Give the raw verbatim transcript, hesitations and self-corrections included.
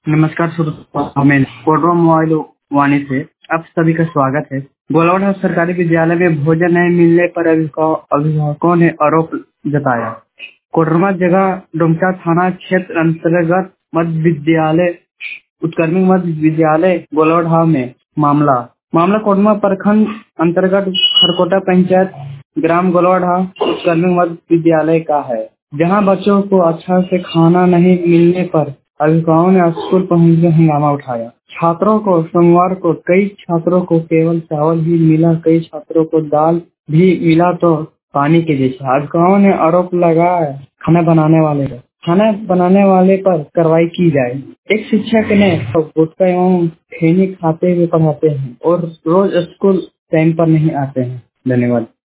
नमस्कार श्रोताओं, मैं कोडरो मोबाइल वाणी से आप सभी का स्वागत है। गोलवाड़ा सरकारी विद्यालय में भोजन नहीं मिलने पर अभिभावक- अभिभावकों ने आरोप जताया। कोडरमा जगह डोमचा थाना क्षेत्र अंतर्गत मध्य विद्यालय उत्कर्मिक मध्य विद्यालय गोलवाड़ा में मामला मामला कोडरमा प्रखंड अंतर्गत खरकोटा पंचायत ग्राम गोलवाड़ा उत्कर्मिक मध्य विद्यालय का है, जहां बच्चों को अच्छा से खाना नहीं मिलने पर अभिभावकों ने स्कूल पहुंचकर हंगामा उठाया। छात्रों को सोमवार को कई छात्रों को केवल चावल ही मिला, कई छात्रों को दाल भी मिला तो पानी के जैसा। अभिभावकों ने आरोप लगाया खाना बनाने वाले पर खाना बनाने वाले पर कार्रवाई की जाए। एक शिक्षक ने गुटखा एवं खैनी खाते हुए पढ़ाते हैं और रोज स्कूल टाइम पर नहीं आते हैं। धन्यवाद।